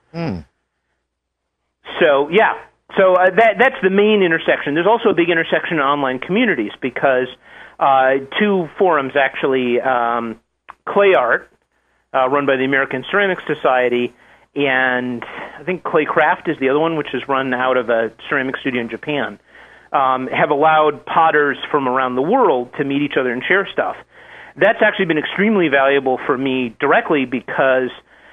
So, that's the main intersection. There's also a big intersection in online communities, because two forums actually, Clay Art, run by the American Ceramic Society, and I think Claycraft is the other one, which is run out of a ceramic studio in Japan, have allowed potters from around the world to meet each other and share stuff. That's actually been extremely valuable for me directly, because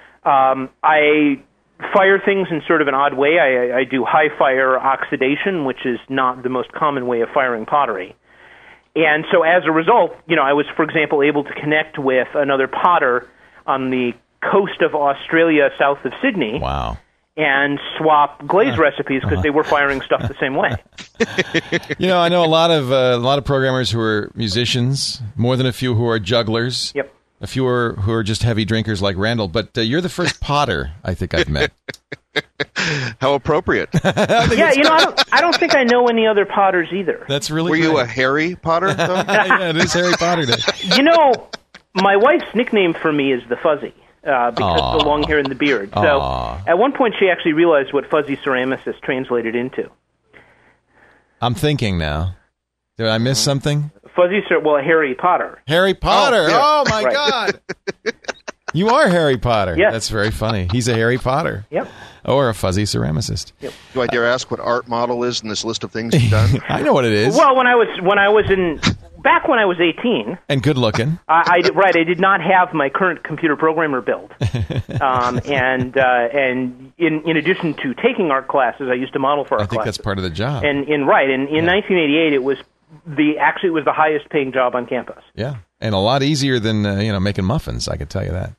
I fire things in sort of an odd way. I do high fire oxidation, which is not the most common way of firing pottery. And so as a result, I was, for example, able to connect with another potter on the coast of Australia south of Sydney. Wow. And swap glaze recipes, because they were firing stuff the same way. I know a lot of programmers who are musicians, more than a few who are jugglers. Yep. A few who are just heavy drinkers like Randall, but you're the first potter I think I've met. How appropriate. I don't think I know any other potters either. That's really Were great. you a Harry Potter, though? Yeah, it is Harry Potter Day. My wife's nickname for me is the Fuzzy, because of the long hair and the beard. So at one point she actually realized what fuzzy ceramicist translated into. I'm thinking now. Did I miss something? Harry Potter. Harry Potter. Oh my Right. God. You are Harry Potter. Yes. That's very funny. He's a Harry Potter. Yep. Or a fuzzy ceramicist. Yep. Do I dare ask what art model is in this list of things you've done? I know what it is. Well, when I was 18, and good looking. I did not have my current computer programmer build, and in addition to taking art classes, I used to model for art classes. I think that's part of the job. And in 1988, it was the highest paying job on campus. Yeah, and a lot easier than making muffins. I could tell you that.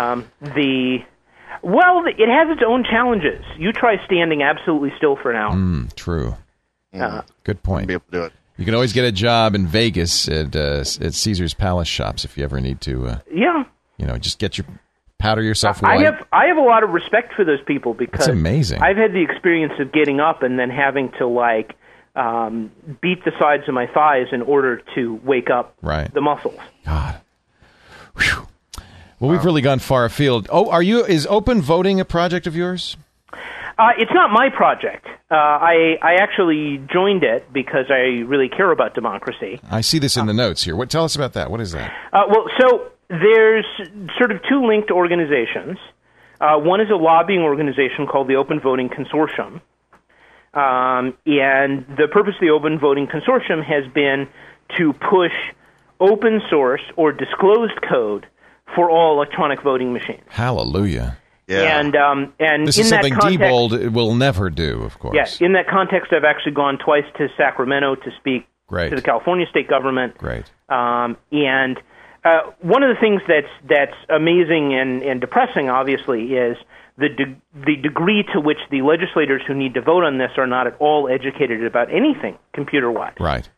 It has its own challenges. You try standing absolutely still for an hour. True. Good point. Be able to do it. You can always get a job in Vegas at Caesar's Palace shops if you ever need to. Just powder yourself white. I have a lot of respect for those people, because it's amazing. I've had the experience of getting up and then having to beat the sides of my thighs in order to wake up the muscles. God. Whew. Well, we've really gone far afield. Oh, is open voting a project of yours? It's not my project. I actually joined it because I really care about democracy. I see this in the notes here. Tell us about that. What is that? So there's sort of two linked organizations. One is a lobbying organization called the Open Voting Consortium. And the purpose of the Open Voting Consortium has been to push open source or disclosed code for all electronic voting machines. Hallelujah. Yeah. And this in is something that context, Diebold will never do, of course. Yes, in that context, I've actually gone twice to Sacramento to speak to the California state government. Great. And one of the things that's amazing and depressing, obviously, is the degree to which the legislators who need to vote on this are not at all educated about anything computer-wise. Right.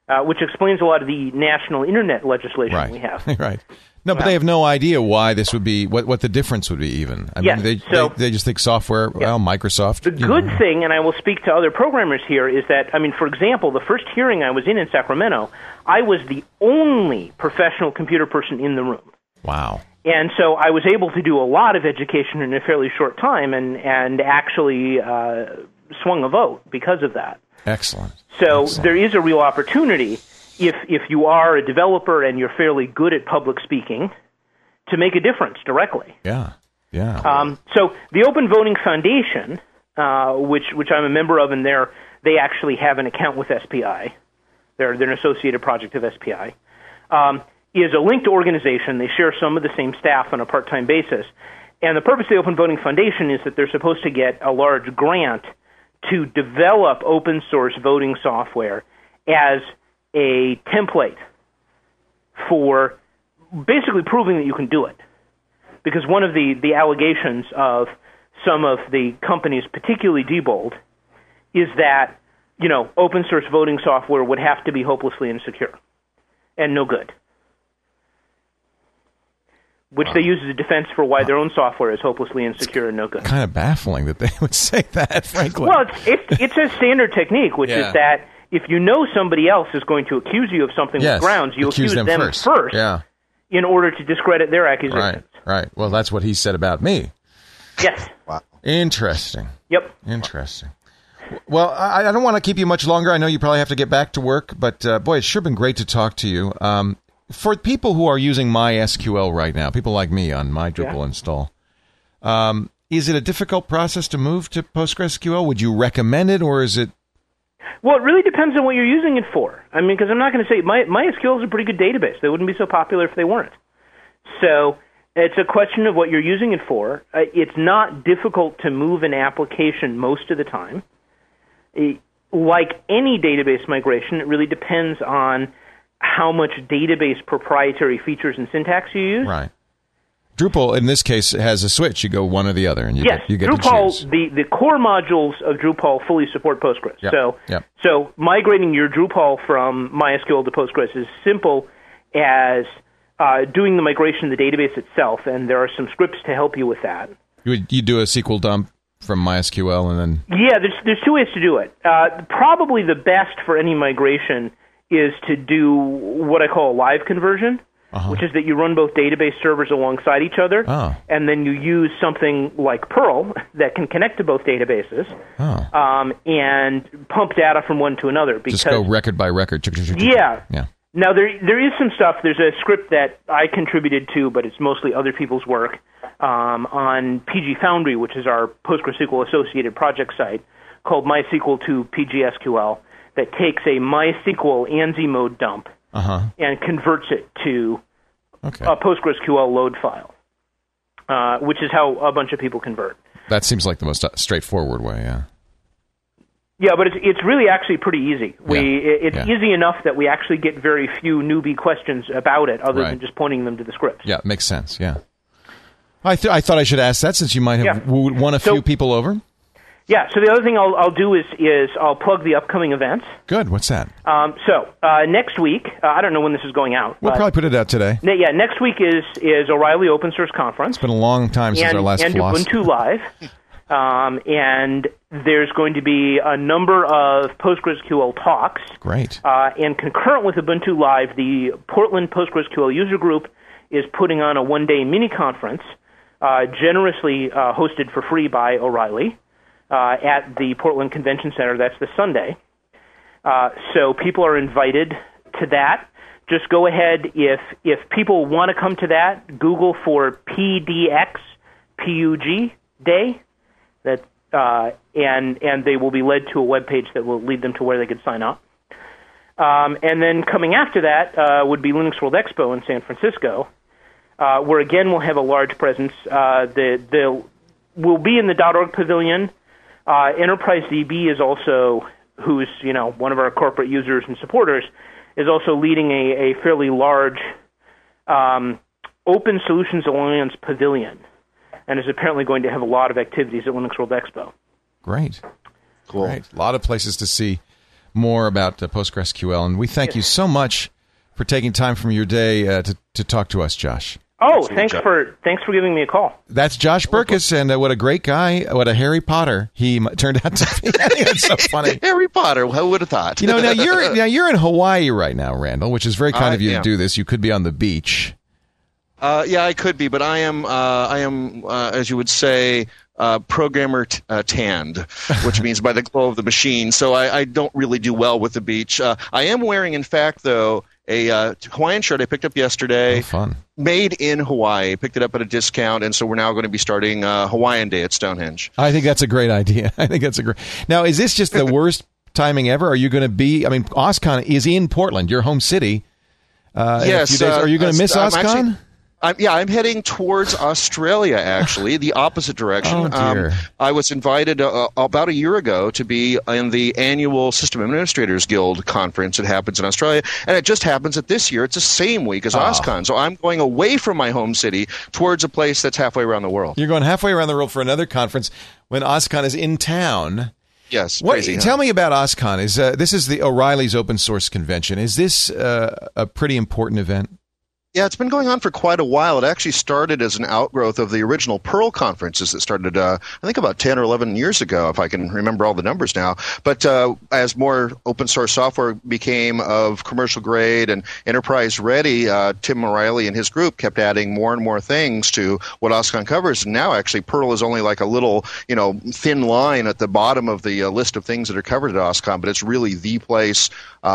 which explains a lot of the national internet legislation we have. Right. No, but they have no idea why this would be, what the difference would be even. I mean, they just think software, well, Microsoft. The good thing, and I will speak to other programmers here, is that, I mean, for example, the first hearing I was in Sacramento, I was the only professional computer person in the room. Wow. And so I was able to do a lot of education in a fairly short time and actually swung a vote because of that. Excellent. So there is a real opportunity, if you are a developer and you're fairly good at public speaking, to make a difference directly. Yeah. So the Open Voting Foundation, which I'm a member of, and they actually have an account with SPI. They're an associated project of SPI. Is a linked organization. They share some of the same staff on a part-time basis. And the purpose of the Open Voting Foundation is that they're supposed to get a large grant to develop open-source voting software as a template for basically proving that you can do it. Because one of the allegations of some of the companies, particularly Diebold, is that, open-source voting software would have to be hopelessly insecure and no good. Which they use as a defense for why their own software is hopelessly insecure and no good. Kind of baffling that they would say that, frankly. Well, it's a standard technique, which is that if you know somebody else is going to accuse you of something with grounds, you accuse them first in order to discredit their accusations. Right. Well, that's what he said about me. Yes. Wow. Interesting. Yep. Interesting. Well, I don't want to keep you much longer. I know you probably have to get back to work, but boy, it's sure been great to talk to you. For people who are using MySQL right now, people like me on my Drupal install, is it a difficult process to move to PostgreSQL? Would you recommend it, or is it? Well, it really depends on what you're using it for. I mean, because I'm not going to say MySQL is a pretty good database. They wouldn't be so popular if they weren't. So it's a question of what you're using it for. It's not difficult to move an application most of the time. Like any database migration, it really depends on how much database proprietary features and syntax you use. Right. Drupal, in this case, has a switch. You go one or the other, and you get Drupal, to choose. The core modules of Drupal fully support Postgres. Yep. So migrating your Drupal from MySQL to Postgres is simple as doing the migration of the database itself, and there are some scripts to help you with that. You do a SQL dump from MySQL, and then... Yeah, there's two ways to do it. Probably the best for any migration is to do what I call a live conversion, which is that you run both database servers alongside each other, and then you use something like Perl that can connect to both databases and pump data from one to another. Because, just go record by record. Yeah. Now, there is some stuff. There's a script that I contributed to, but it's mostly other people's work, on PG Foundry, which is our PostgreSQL associated project site, called MySQL to PGSQL, that takes a MySQL ANSI mode dump and converts it to a PostgreSQL load file, which is how a bunch of people convert. That seems like the most straightforward way, yeah. Yeah, but it's really actually pretty easy. It's easy enough that we actually get very few newbie questions about it other than just pointing them to the scripts. Yeah, makes sense, yeah. I thought I should ask that since you might have won a few people over. Yeah, so the other thing I'll do is I'll plug the upcoming events. Good, what's that? So next week, I don't know when this is going out. We'll probably put it out today. Yeah, next week is O'Reilly Open Source Conference. It's been a long time since our last floss. And Ubuntu Live. And there's going to be a number of PostgreSQL talks. Great. And concurrent with Ubuntu Live, the Portland PostgreSQL user group is putting on a one-day mini-conference, generously hosted for free by O'Reilly. At the Portland Convention Center. That's this Sunday. So people are invited to that. Just go ahead. If people want to come to that, Google for PDX PUG Day, and they will be led to a webpage that will lead them to where they could sign up. And then coming after that would be Linux World Expo in San Francisco, where again we'll have a large presence. We'll be in the .org pavilion. Enterprise DB is also, who's one of our corporate users and supporters, is also leading a fairly large Open Solutions Alliance pavilion, and is apparently going to have a lot of activities at Linux World Expo. Great, cool. Great. A lot of places to see more about PostgreSQL. And we thank you so much for taking time from your day to talk to us, Josh. Oh, thanks for giving me a call. That's Josh Berkus, and what a great guy, what a Harry Potter he turned out to be. I think that's so funny. Harry Potter, who would have thought? Now you're in Hawaii right now, Randall, which is very kind of you to do this. You could be on the beach. Yeah, I could be, but I am, as you would say, programmer tanned, which means by the glow of the machine. So I don't really do well with the beach. I am wearing, in fact, though, a Hawaiian shirt I picked up yesterday. Oh, fun. Made in Hawaii. Picked it up at a discount, and so we're now going to be starting Hawaiian Day at Stonehenge. I think that's a great idea. Now, is this just the worst timing ever? Are you going to be? I mean, OSCON is in Portland, your home city. Yes. Are you going to miss OSCON? I'm heading towards Australia, actually, the opposite direction. Oh, dear. I was invited about a year ago to be in the annual System Administrators Guild conference. It happens in Australia, and it just happens that this year it's the same week as OSCON. So I'm going away from my home city towards a place that's halfway around the world. You're going halfway around the world for another conference when OSCON is in town. Yes. Crazy, huh? Tell me about OSCON. This is the O'Reilly's Open Source Convention. Is this a pretty important event? Yeah, it's been going on for quite a while. It actually started as an outgrowth of the original Perl conferences that started, I think, about 10 or 11 years ago, if I can remember all the numbers now. But as more open source software became of commercial grade and enterprise ready, Tim O'Reilly and his group kept adding more and more things to what OSCON covers. And now, actually, Perl is only like a little, thin line at the bottom of the list of things that are covered at OSCON. But it's really the place,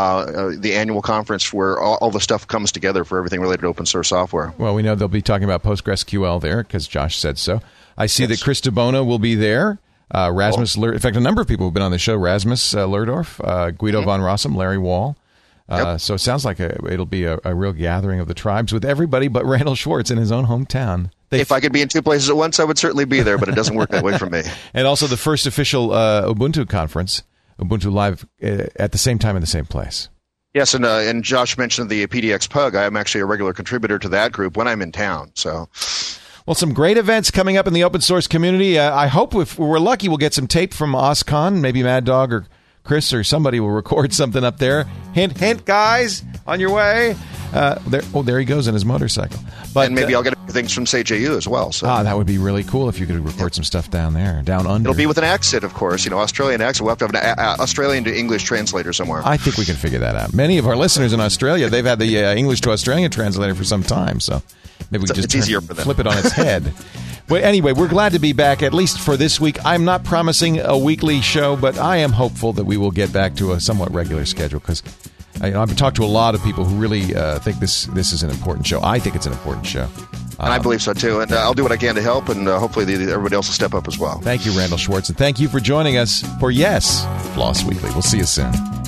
the annual conference where all the stuff comes together for everything related to open source software. Well, we know they'll be talking about PostgreSQL there because Josh said so. I see that Chris DeBona will be there. Rasmus, in fact, a number of people have been on the show. Rasmus Lerdorf, Guido von Rossum, Larry Wall. So it sounds like it'll be a real gathering of the tribes with everybody but Randall Schwartz in his own hometown. If I could be in two places at once, I would certainly be there, but it doesn't work that way for me. And also the first official Ubuntu conference, Ubuntu Live, at the same time in the same place. Yes, and Josh mentioned the PDX Pug. I am actually a regular contributor to that group when I'm in town. So, well, some great events coming up in the open source community. I hope if we're lucky, we'll get some tape from OSCON. Maybe Mad Dog or Chris or somebody will record something up there. Hint, hint, guys, on your way. There he goes in his motorcycle. But and maybe I'll get things from SageAU as well. So. That would be really cool if you could record some stuff down there, down under. It'll be with an accent, of course. Australian accent. We'll have to have an Australian to English translator somewhere. I think we can figure that out. Many of our listeners in Australia, they've had the English to Australian translator for some time, so maybe we can just easier for them. Flip it on its head. Well, anyway, we're glad to be back, at least for this week. I'm not promising a weekly show, but I am hopeful that we will get back to a somewhat regular schedule because I've talked to a lot of people who really think this is an important show. I think it's an important show. And I believe so, too. And I'll do what I can to help, and hopefully everybody else will step up as well. Thank you, Randall Schwartz, and thank you for joining us for Yes, Floss Weekly. We'll see you soon.